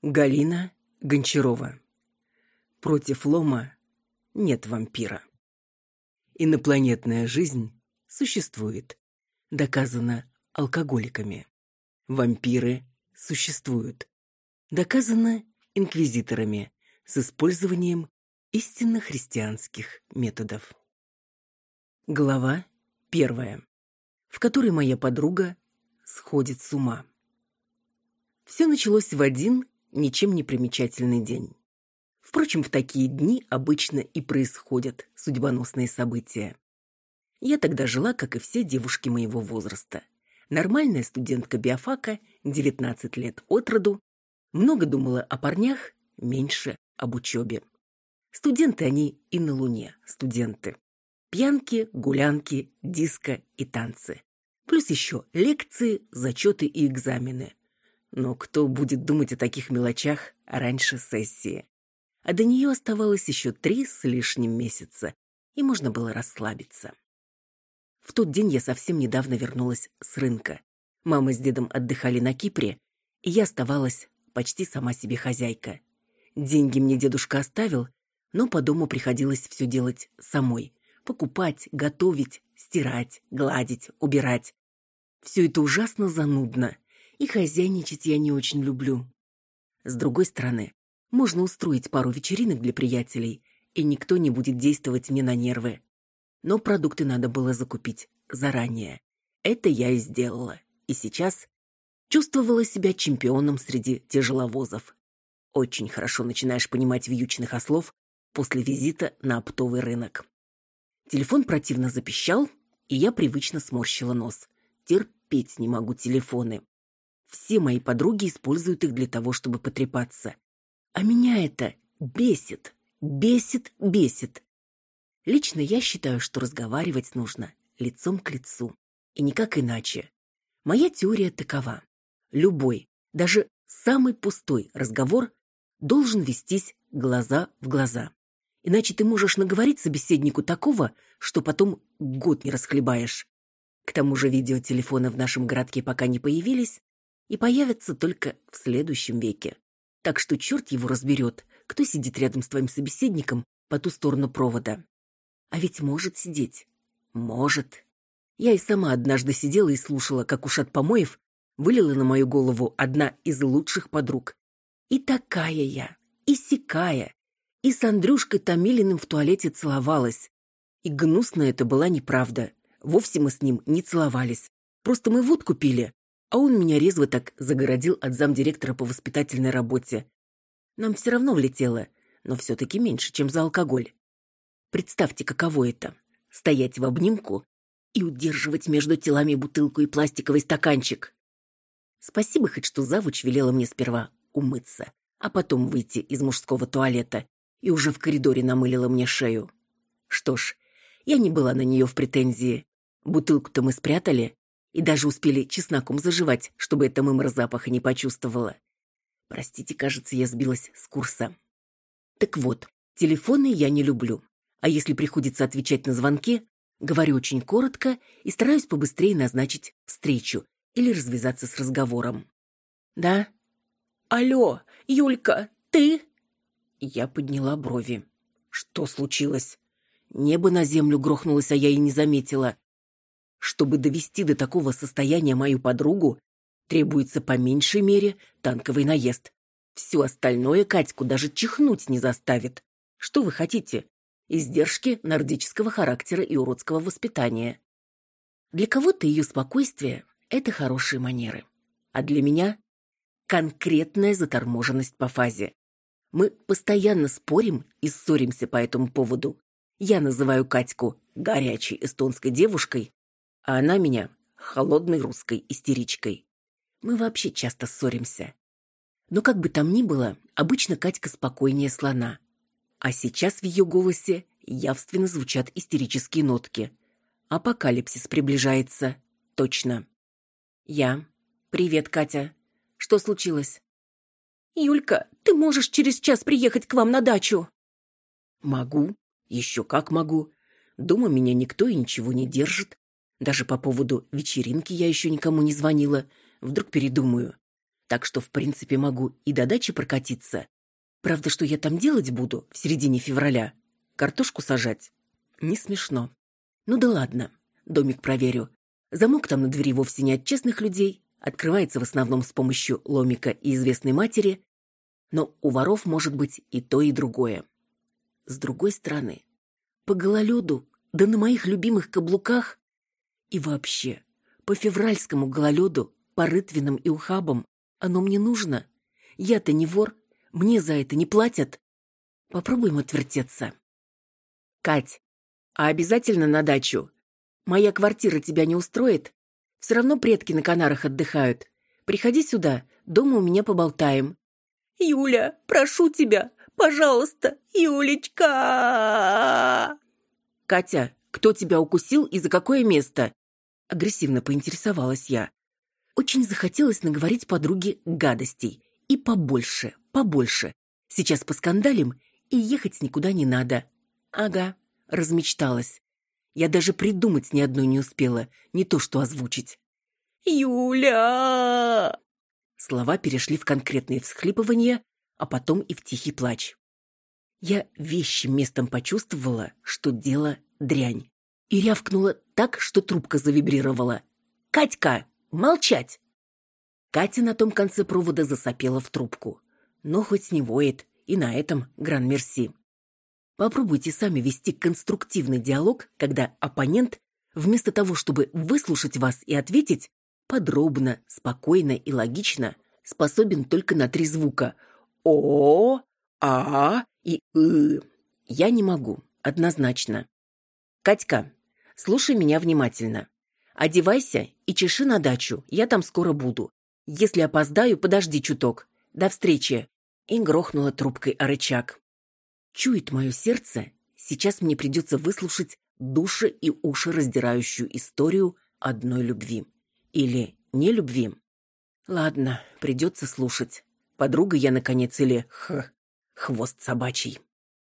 Галина Гончарова. Против лома нет вампира. Инопланетная жизнь существует. Доказано алкоголиками. Вампиры существуют. Доказано инквизиторами с использованием истинно христианских методов. Глава 1, в которой моя подруга сходит с ума. Все началось в один ничем не примечательный день. Впрочем, в такие дни обычно и происходят судьбоносные события. Я тогда жила, как и все девушки моего возраста. Нормальная студентка биофака, 19 лет от роду, много думала о парнях, меньше об учебе. Студенты они и на Луне, студенты. Пьянки, гулянки, диско и танцы. Плюс еще лекции, зачеты и экзамены. Но кто будет думать о таких мелочах раньше сессии? А до нее оставалось еще 3 с лишним месяца, и можно было расслабиться. В тот день я совсем недавно вернулась с рынка. Мама с дедом отдыхали на Кипре, и я оставалась почти сама себе хозяйка. Деньги мне дедушка оставил, но по дому приходилось все делать самой. Покупать, готовить, стирать, гладить, убирать. Все это ужасно занудно. И хозяйничать я не очень люблю. С другой стороны, можно устроить пару вечеринок для приятелей, и никто не будет действовать мне на нервы. Но продукты надо было закупить заранее. Это я и сделала. И сейчас чувствовала себя чемпионом среди тяжеловозов. Очень хорошо начинаешь понимать вьючных ослов после визита на оптовый рынок. Телефон противно запищал, и я привычно сморщила нос. Терпеть не могу телефоны. Все мои подруги используют их для того, чтобы потрепаться. А меня это бесит, бесит. Лично я считаю, что разговаривать нужно лицом к лицу. И никак иначе. Моя теория такова. Любой, даже самый пустой разговор должен вестись глаза в глаза. Иначе ты можешь наговорить собеседнику такого, что потом год не расхлебаешь. К тому же видеотелефоны в нашем городке пока не появились, и появятся только в следующем веке. Так что черт его разберет, кто сидит рядом с твоим собеседником по ту сторону провода. А ведь может сидеть. Может. Я и сама однажды сидела и слушала, как ушат помоев вылила на мою голову одна из лучших подруг. И такая я, и сякая, и с Андрюшкой Томилиным в туалете целовалась. И гнусная это была неправда. Вовсе мы с ним не целовались. Просто мы водку пили, а он меня резво так загородил от замдиректора по воспитательной работе. Нам все равно влетело, но все-таки меньше, чем за алкоголь. Представьте, каково это — стоять в обнимку и удерживать между телами бутылку и пластиковый стаканчик. Спасибо хоть, что завуч велела мне сперва умыться, а потом выйти из мужского туалета и уже в коридоре намылила мне шею. Что ж, я не была на нее в претензии. Бутылку-то мы спрятали и даже успели чесноком заживать, чтобы эта мымра запаха не почувствовала. Простите, кажется, я сбилась с курса. Так вот, телефоны я не люблю. А если приходится отвечать на звонки, говорю очень коротко и стараюсь побыстрее назначить встречу или развязаться с разговором. Да? Алло, Юлька, ты? Я подняла брови. Что случилось? Небо на землю грохнулось, а я и не заметила. Чтобы довести до такого состояния мою подругу, требуется по меньшей мере танковый наезд. Все остальное Катьку даже чихнуть не заставит. Что вы хотите? Издержки нордического характера и уродского воспитания. Для кого-то ее спокойствие — это хорошие манеры. А для меня — конкретная заторможенность по фазе. Мы постоянно спорим и ссоримся по этому поводу. Я называю Катьку горячей эстонской девушкой, а она меня холодной русской истеричкой. Мы вообще часто ссоримся. Но как бы там ни было, обычно Катька спокойнее слона. А сейчас в ее голосе явственно звучат истерические нотки. Апокалипсис приближается. Точно. Я. Привет, Катя. Что случилось? Юлька, ты можешь через час приехать к вам на дачу? Могу. Еще как могу. Дома меня никто и ничего не держит. Даже по поводу вечеринки я еще никому не звонила. Вдруг передумаю. Так что, в принципе, могу и до дачи прокатиться. Правда, что я там делать буду в середине февраля? Картошку сажать? Не смешно. Ну да ладно, домик проверю. Замок там на двери вовсе не от честных людей, открывается в основном с помощью ломика и известной матери, но у воров может быть и то, и другое. С другой стороны, по гололеду, да на моих любимых каблуках, и вообще, по февральскому гололеду, по рытвинам и ухабам, оно мне нужно. Я-то не вор, мне за это не платят. Попробуем отвертеться. Кать, а обязательно на дачу? Моя квартира тебя не устроит? Все равно предки на Канарах отдыхают. Приходи сюда, дома у меня поболтаем. Юля, прошу тебя, пожалуйста, Юлечка! Катя, кто тебя укусил и за какое место? Агрессивно поинтересовалась я. Очень захотелось наговорить подруге гадостей. И побольше, побольше. Сейчас поскандалим, и ехать никуда не надо. Ага, размечталась. Я даже придумать ни одной не успела, не то что озвучить. «Юля!» Слова перешли в конкретные всхлипывания, а потом и в тихий плач. Я вещим местом почувствовала, что дело дрянь, и рявкнула так, что трубка завибрировала. «Катька, молчать!» Катя на том конце провода засопела в трубку. Но хоть не воет, и на этом гран-мерси. Попробуйте сами вести конструктивный диалог, когда оппонент, вместо того, чтобы выслушать вас и ответить, подробно, спокойно и логично, способен только на 3 звука «о», «а» и «ы». Я не могу, однозначно. Катька, слушай меня внимательно. Одевайся и чеши на дачу, я там скоро буду. Если опоздаю, подожди чуток. До встречи. И грохнула трубкой о рычаг. Чует мое сердце, сейчас мне придется выслушать души и уши раздирающую историю одной любви. Или не любви. Ладно, придется слушать. Подруга я, наконец, или хвост собачий.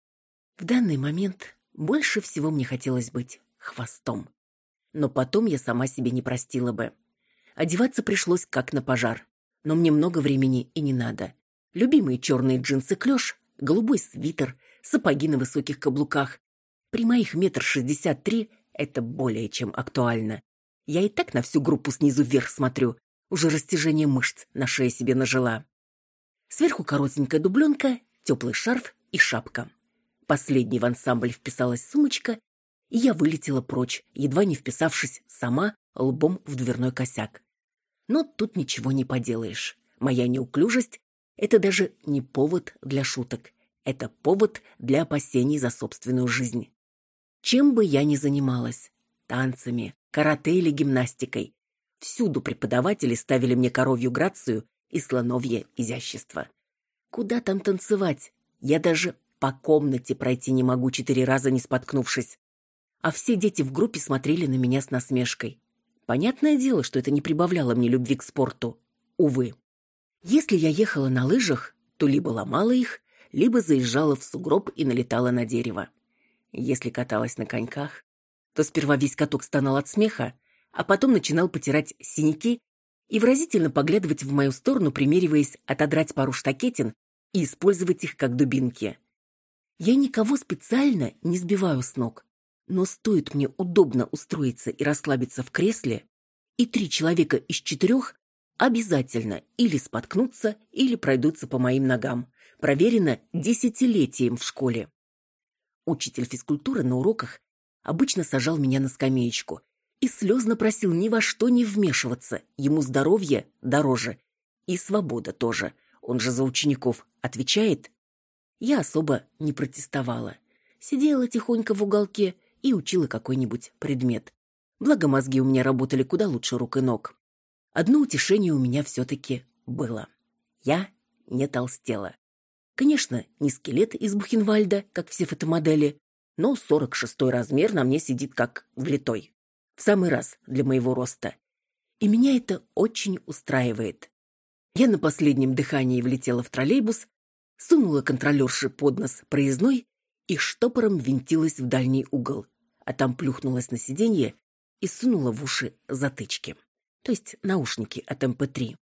В данный момент больше всего мне хотелось быть хвостом. Но потом я сама себе не простила бы. Одеваться пришлось как на пожар. Но мне много времени и не надо. Любимые черные джинсы клеш, голубой свитер, сапоги на высоких каблуках. При моих 1,63 м это более чем актуально. Я и так на всю группу снизу вверх смотрю. Уже растяжение мышц на шее себе нажила. Сверху коротенькая дубленка, теплый шарф и шапка. Последней в ансамбль вписалась сумочка, и я вылетела прочь, едва не вписавшись сама лбом в дверной косяк. Но тут ничего не поделаешь. Моя неуклюжесть — это даже не повод для шуток. Это повод для опасений за собственную жизнь. Чем бы я ни занималась — танцами, карате или гимнастикой — всюду преподаватели ставили мне коровью грацию и слоновье изящество. Куда там танцевать? Я даже по комнате пройти не могу 4 раза, не споткнувшись. А все дети в группе смотрели на меня с насмешкой. Понятное дело, что это не прибавляло мне любви к спорту. Увы. Если я ехала на лыжах, то либо ломала их, либо заезжала в сугроб и налетала на дерево. Если каталась на коньках, то сперва весь каток стонал от смеха, а потом начинал потирать синяки и выразительно поглядывать в мою сторону, примериваясь отодрать пару штакетин и использовать их как дубинки. Я никого специально не сбиваю с ног, но стоит мне удобно устроиться и расслабиться в кресле, и 3 человека из 4 обязательно или споткнутся, или пройдутся по моим ногам. Проверено десятилетием в школе. Учитель физкультуры на уроках обычно сажал меня на скамеечку и слезно просил ни во что не вмешиваться, ему здоровье дороже. И свобода тоже, он же за учеников отвечает. Я особо не протестовала. Сидела тихонько в уголке и учила какой-нибудь предмет. Благо мозги у меня работали куда лучше рук и ног. Одно утешение у меня все-таки было. Я не толстела. Конечно, не скелет из Бухенвальда, как все фотомодели, но 46-й размер на мне сидит как влитой. В самый раз для моего роста. И меня это очень устраивает. Я на последнем дыхании влетела в троллейбус, сунула контролерше под нос проездной и штопором ввинтилась в дальний угол, а там плюхнулась на сиденье и сунула в уши затычки, то есть наушники от MP3.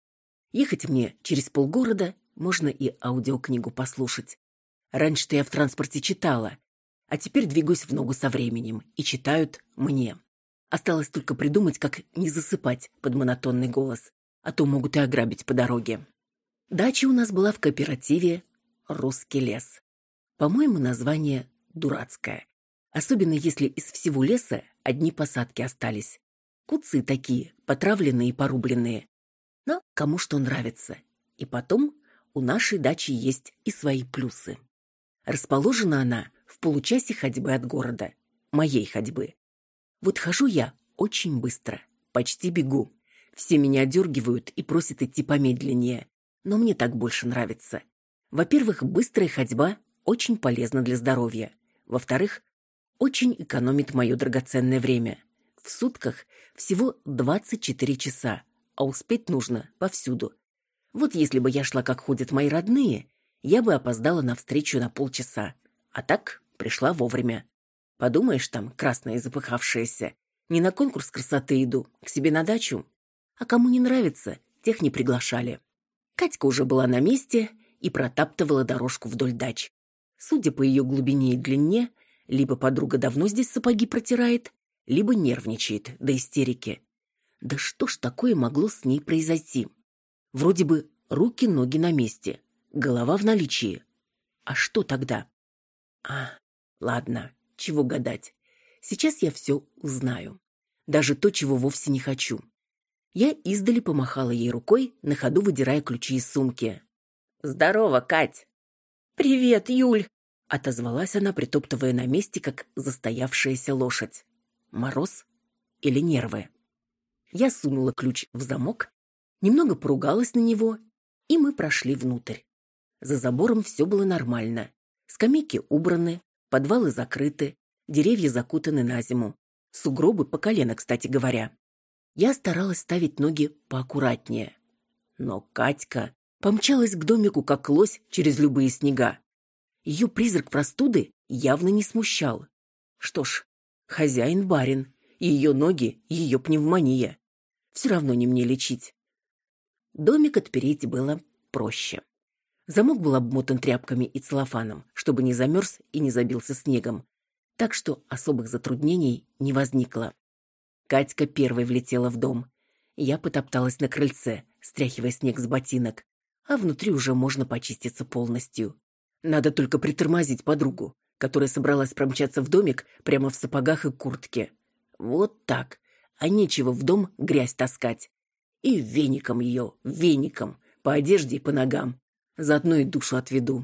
Ехать мне через полгорода, можно и аудиокнигу послушать. Раньше-то я в транспорте читала, а теперь двигаюсь в ногу со временем, и читают мне. Осталось только придумать, как не засыпать под монотонный голос, а то могут и ограбить по дороге. Дача у нас была в кооперативе «Русский лес». По-моему, название дурацкое. Особенно если из всего леса одни посадки остались. Куцы такие, потравленные и порубленные. Но кому что нравится. И потом у нашей дачи есть и свои плюсы. Расположена она в получасе ходьбы от города. Моей ходьбы. Вот хожу я очень быстро, почти бегу. Все меня одергивают и просят идти помедленнее. Но мне так больше нравится. Во-первых, быстрая ходьба очень полезна для здоровья. Во-вторых, очень экономит мое драгоценное время. В сутках всего 24 часа, а успеть нужно повсюду. Вот если бы я шла, как ходят мои родные, я бы опоздала на встречу на полчаса. А так пришла вовремя. Подумаешь, там красная и запыхавшаяся. Не на конкурс красоты иду, к себе на дачу. А кому не нравится, тех не приглашали. Катька уже была на месте и протаптывала дорожку вдоль дач. Судя по ее глубине и длине, либо подруга давно здесь сапоги протирает, либо нервничает до истерики. Да что ж такое могло с ней произойти? Вроде бы руки, ноги на месте, голова в наличии. А что тогда? Ладно, чего гадать. Сейчас я все узнаю. Даже то, чего вовсе не хочу. Я издали помахала ей рукой, на ходу выдирая ключи из сумки. «Здорово, Кать!» «Привет, Юль!» — отозвалась она, притоптывая на месте, как застоявшаяся лошадь. Мороз или нервы? Я сунула ключ в замок, немного поругалась на него, и мы прошли внутрь. За забором все было нормально. Скамейки убраны, подвалы закрыты, деревья закутаны на зиму. Сугробы по колено, кстати говоря. Я старалась ставить ноги поаккуратнее. Но Катька помчалась к домику, как лось, через любые снега. Ее призрак простуды явно не смущал. Что ж, хозяин-барин, и ее ноги, и ее пневмония. Все равно не мне лечить. Домик отпереть было проще. Замок был обмотан тряпками и целлофаном, чтобы не замерз и не забился снегом. Так что особых затруднений не возникло. Катька первой влетела в дом. Я потопталась на крыльце, стряхивая снег с ботинок, а внутри уже можно почиститься полностью. Надо только притормозить подругу, которая собралась промчаться в домик прямо в сапогах и куртке. Вот так, а нечего в дом грязь таскать. И веником ее, веником, по одежде и по ногам. Заодно и душу отведу.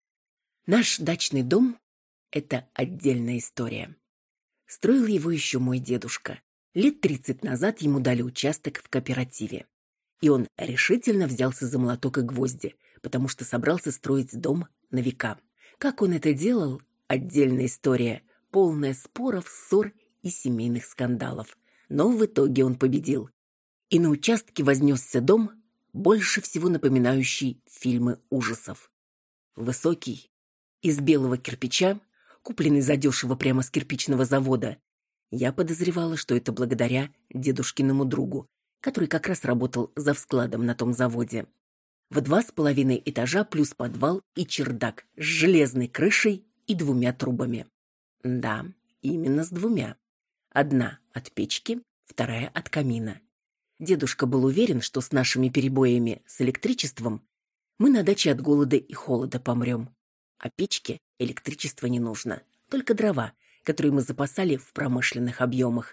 Наш дачный дом — это отдельная история. Строил его еще мой дедушка. Лет 30 назад ему дали участок в кооперативе. И он решительно взялся за молоток и гвозди, потому что собрался строить дом на века. Как он это делал — отдельная история, полная споров, ссор и семейных скандалов. Но в итоге он победил. И на участке вознесся дом, больше всего напоминающий фильмы ужасов. Высокий, из белого кирпича, купленный задешево прямо с кирпичного завода. Я подозревала, что это благодаря дедушкиному другу, который как раз работал завскладом на том заводе. В 2,5 этажа плюс подвал и чердак с железной крышей и 2 трубами. Да, именно с 2. Одна от печки, вторая от камина. Дедушка был уверен, что с нашими перебоями с электричеством мы на даче от голода и холода помрем. А печке электричество не нужно, только дрова, которые мы запасали в промышленных объемах.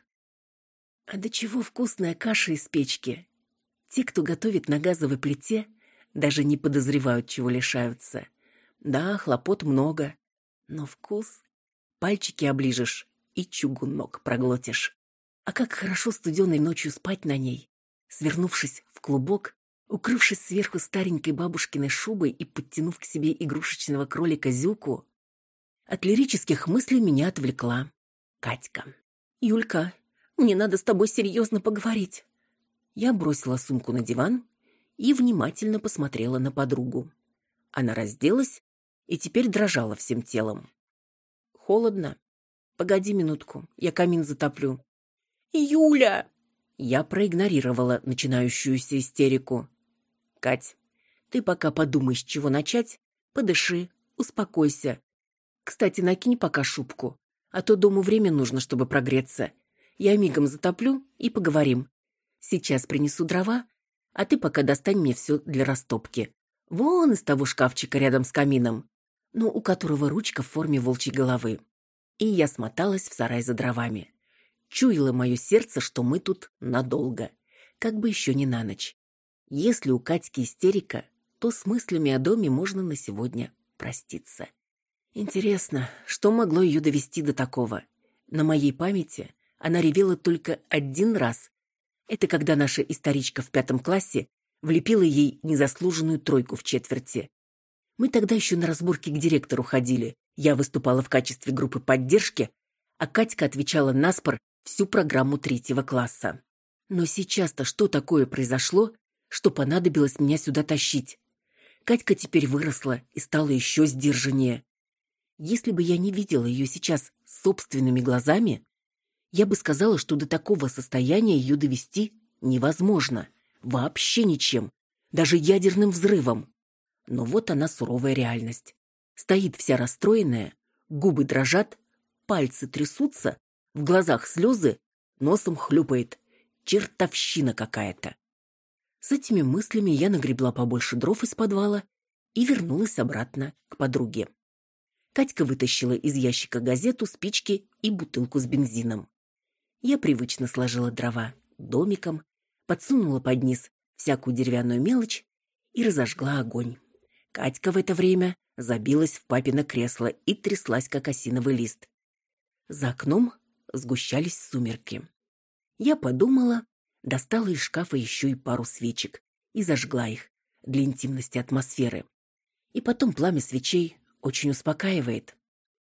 А до чего вкусная каша из печки. Те, кто готовит на газовой плите, даже не подозревают, чего лишаются. Да, хлопот много, но вкус. Пальчики оближешь и чугунок проглотишь. А как хорошо студеной ночью спать на ней, свернувшись в клубок, укрывшись сверху старенькой бабушкиной шубой и подтянув к себе игрушечного кролика Зюку. От лирических мыслей меня отвлекла Катька. «Юлька, мне надо с тобой серьезно поговорить». Я бросила сумку на диван и внимательно посмотрела на подругу. Она разделась и теперь дрожала всем телом. «Холодно? Погоди минутку, я камин затоплю». «Юля!» Я проигнорировала начинающуюся истерику. Кать, ты пока подумай, с чего начать, подыши, успокойся. Кстати, накинь пока шубку, а то дому время нужно, чтобы прогреться. Я мигом затоплю и поговорим. Сейчас принесу дрова, а ты пока достань мне все для растопки. Вон из того шкафчика рядом с камином, но у которого ручка в форме волчьей головы. И я смоталась в сарай за дровами. Чуяло мое сердце, что мы тут надолго, как бы еще не на ночь. Если у Катьки истерика, то с мыслями о доме можно на сегодня проститься. Интересно, что могло ее довести до такого? На моей памяти она ревела только один раз. Это когда наша историчка в 5 классе влепила ей незаслуженную 3 в четверти. Мы тогда еще на разборки к директору ходили. Я выступала в качестве группы поддержки, а Катька отвечала наспор всю программу 3 класса. Но сейчас-то что такое произошло, что понадобилось меня сюда тащить? Катька теперь выросла и стала еще сдержаннее. Если бы я не видела ее сейчас собственными глазами, я бы сказала, что до такого состояния ее довести невозможно. Вообще ничем. Даже ядерным взрывом. Но вот она, суровая реальность. Стоит вся расстроенная, губы дрожат, пальцы трясутся, в глазах слезы, носом хлюпает. Чертовщина какая-то. С этими мыслями я нагребла побольше дров из подвала и вернулась обратно к подруге. Катька вытащила из ящика газету, спички и бутылку с бензином. Я привычно сложила дрова домиком, подсунула под низ всякую деревянную мелочь и разожгла огонь. Катька в это время забилась в папино кресло и тряслась, как осиновый лист. За окном сгущались сумерки. Я подумала, достала из шкафа еще и пару свечек и зажгла их для интимности атмосферы. И потом пламя свечей очень успокаивает.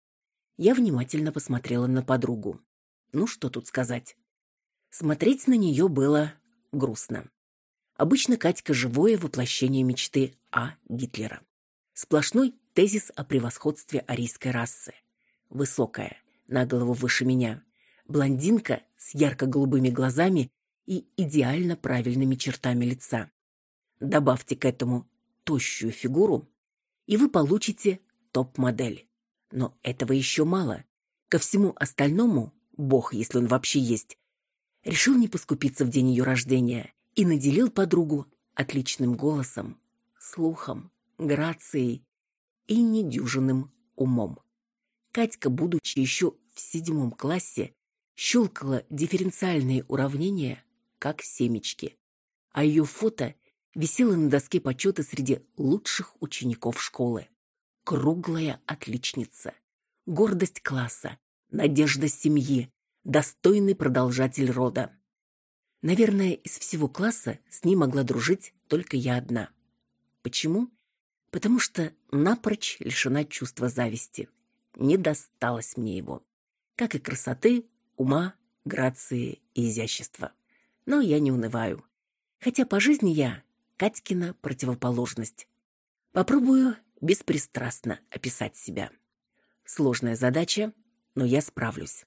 Я внимательно посмотрела на подругу. Ну, что тут сказать? Смотреть на нее было грустно. Обычно Катька — живое воплощение мечты А. Гитлера. Сплошной тезис о превосходстве арийской расы. Высокая, на голову выше меня, блондинка с ярко-голубыми глазами и идеально правильными чертами лица. Добавьте к этому тощую фигуру, и вы получите топ-модель. Но этого еще мало. Ко всему остальному Бог, если он вообще есть, решил не поскупиться в день ее рождения и наделил подругу отличным голосом, слухом, грацией и недюжинным умом. Катька, будучи еще в 7 классе, щелкала дифференциальные уравнения, как семечки, а ее фото висело на доске почета среди лучших учеников школы. Круглая отличница, гордость класса, надежда семьи, достойный продолжатель рода. Наверное, из всего класса с ней могла дружить только я одна. Почему? Потому что напрочь лишена чувства зависти. Не досталось мне его. Как и красоты, ума, грации и изящества. Но я не унываю. Хотя по жизни я Катькина противоположность. Попробую беспристрастно описать себя. Сложная задача, но я справлюсь.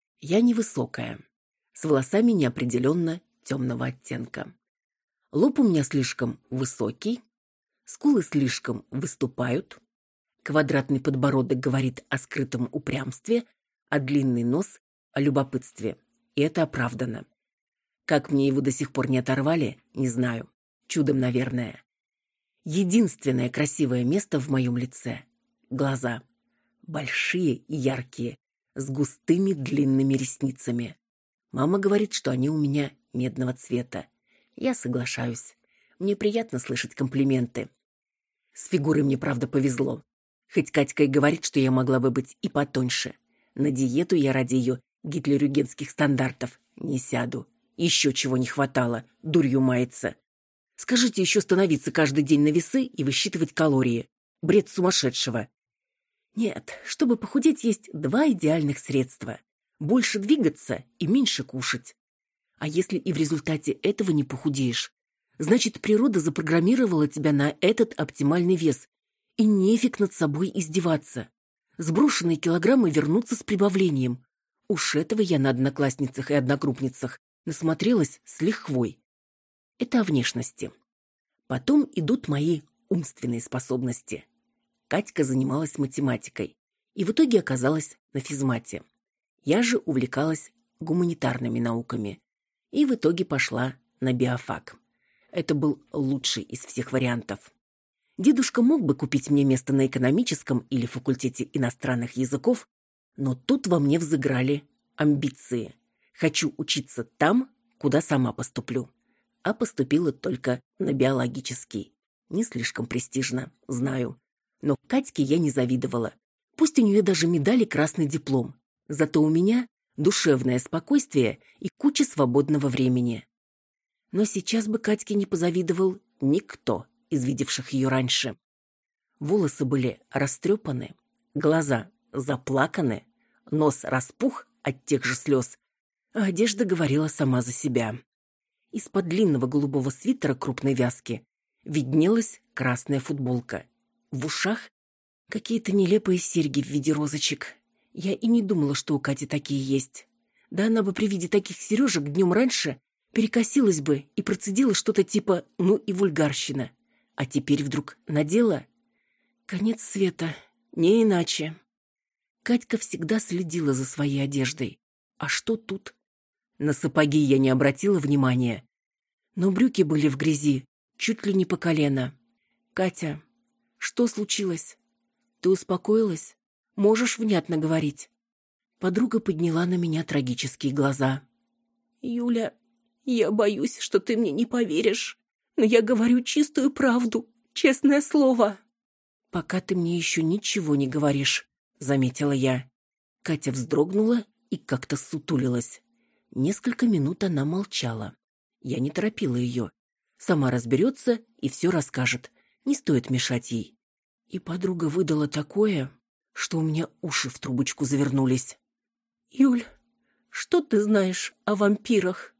Я невысокая, с волосами неопределенно темного оттенка. Лоб у меня слишком высокий, скулы слишком выступают, квадратный подбородок говорит о скрытом упрямстве, а длинный нос — о любопытстве. И это оправдано. Как мне его до сих пор не оторвали, не знаю. Чудом, наверное. Единственное красивое место в моем лице — глаза. Большие и яркие, с густыми длинными ресницами. Мама говорит, что они у меня медного цвета. Я соглашаюсь. Мне приятно слышать комплименты. С фигурой мне, правда, повезло. Хоть Катька и говорит, что я могла бы быть и потоньше. На диету я ради ее гитлерюгенских стандартов не сяду. Еще чего не хватало, дурью мается. Скажите, еще становиться каждый день на весы и высчитывать калории. Бред сумасшедшего. Нет, чтобы похудеть, есть 2 идеальных средства. Больше двигаться и меньше кушать. А если и в результате этого не похудеешь, значит, природа запрограммировала тебя на этот оптимальный вес. И нефиг над собой издеваться. Сброшенные килограммы вернутся с прибавлением. Уж этого я на одноклассницах и одногруппницах насмотрелась с лихвой. Это о внешности. Потом идут мои умственные способности. Катька занималась математикой и в итоге оказалась на физмате. Я же увлекалась гуманитарными науками и в итоге пошла на биофак. Это был лучший из всех вариантов. Дедушка мог бы купить мне место на экономическом или факультете иностранных языков, но тут во мне взыграли амбиции. Хочу учиться там, куда сама поступлю. А поступила только на биологический. Не слишком престижно, знаю. Но Катьке я не завидовала. Пусть у нее даже медаль и красный диплом. Зато у меня душевное спокойствие и куча свободного времени. Но сейчас бы Катьке не позавидовал никто из видевших ее раньше. Волосы были растрепаны, глаза заплаканы, нос распух от тех же слез, а одежда говорила сама за себя. Из-под длинного голубого свитера крупной вязки виднелась красная футболка. В ушах какие-то нелепые серьги в виде розочек. Я и не думала, что у Кати такие есть. Да она бы при виде таких сережек днем раньше перекосилась бы и процедила что-то типа «ну и вульгарщина». А теперь вдруг надела? Конец света, не иначе. Катька всегда следила за своей одеждой. А что тут? На сапоги я не обратила внимания, но брюки были в грязи, чуть ли не по колено. «Катя, что случилось? Ты успокоилась? Можешь внятно говорить?» Подруга подняла на меня трагические глаза. «Юля, я боюсь, что ты мне не поверишь, но я говорю чистую правду, честное слово». «Пока ты мне еще ничего не говоришь», — заметила я. Катя вздрогнула и как-то сутулилась. Несколько минут она молчала. Я не торопила ее. Сама разберется и все расскажет. Не стоит мешать ей. И подруга выдала такое, что у меня уши в трубочку завернулись. «Юль, что ты знаешь о вампирах?»